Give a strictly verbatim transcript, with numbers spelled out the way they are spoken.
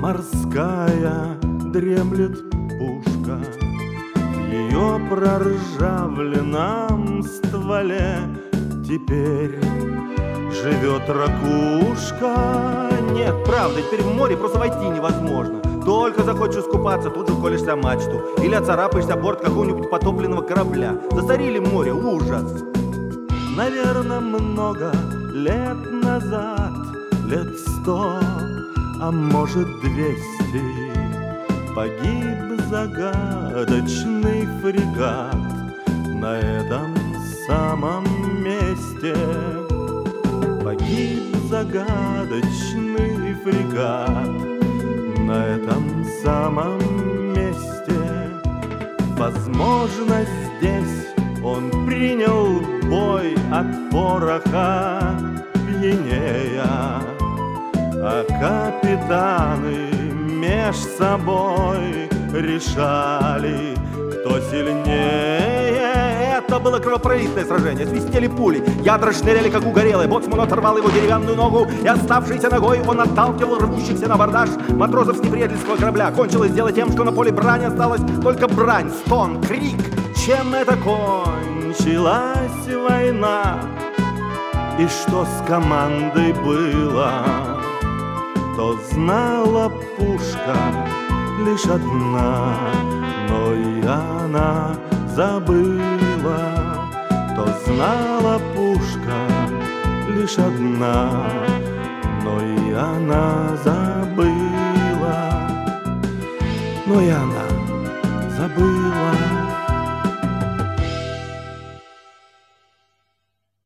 морская дремлет пушка, в ее проржавленном стволе теперь живет ракушка. Нет, правда, теперь в море просто войти невозможно. Только захочешь искупаться, тут же колешься о мачту или оцарапаешься о борт какого-нибудь потопленного корабля. Засорили море, ужас. Наверное, много лет назад, лет сто, а может двести, погиб загадочный фрегат на этом самом месте. Погиб загадочный фрегат на этом самом месте. Возможно, здесь он принял бой от пороха пьянея, а капитаны меж собой решали, кто сильнее. Это было кровопролитное сражение, свистели пули, ядра шныряли, как угорелые. Боцман оторвал его деревянную ногу, и оставшейся ногой он отталкивал рвущихся на абордаж матросов с неприятельского корабля. Кончилось дело тем, что на поле брани осталась только брань, стон, крик. Чем это кончилась война, и что с командой было, то знала пушка лишь одна, но и она забыла. То знала пушка лишь одна, но и она забыла, но и она забыла.